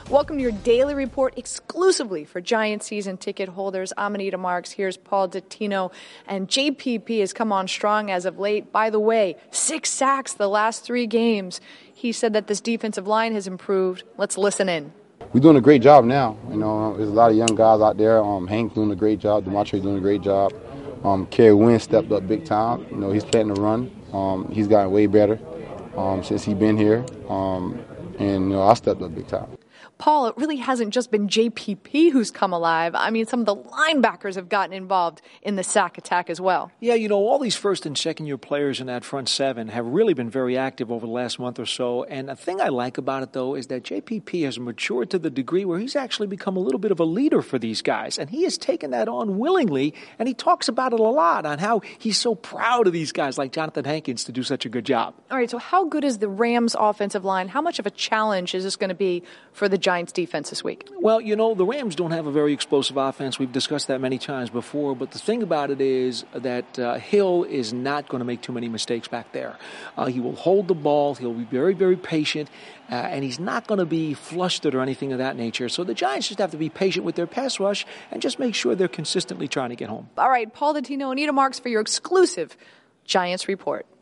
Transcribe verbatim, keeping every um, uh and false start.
Welcome to your daily report exclusively for Giants season ticket holders. I'm Anita Marks. Here's Paul Dottino. And J P P has come on strong as of late. By the way, six sacks the last three games. He said that this defensive line has improved. Let's listen in. We're doing a great job now. You know, there's a lot of young guys out there. Um, Hank doing a great job. Demontre doing a great job. Um, Kerry Wynn stepped up big time. You know, he's playing the run. Um, he's gotten way better um, since he's been here. Um, and, you know, I stepped up big time. Paul, it really hasn't just been J P P who's come alive. I mean, some of the linebackers have gotten involved in the sack attack as well. Yeah, you know, all these first and second year players in that front seven have really been very active over the last month or so. And the thing I like about it, though, is that J P P has matured to the degree where he's actually become a little bit of a leader for these guys. And he has taken that on willingly. And he talks about it a lot on how he's so proud of these guys like Jonathan Hankins to do such a good job. All right, so how good is the Rams offensive line? How much of a challenge is this going to be for the Giants defense this week? Well, you know, the Rams don't have a very explosive offense. We've discussed that many times before. But the thing about it is that uh, Hill is not going to make too many mistakes back there. Uh, he will hold the ball. He'll be very, very patient. Uh, and he's not going to be flustered or anything of that nature. So the Giants just have to be patient with their pass rush and just make sure they're consistently trying to get home. All right, Paul Dottino, Anita Marks for your exclusive Giants report.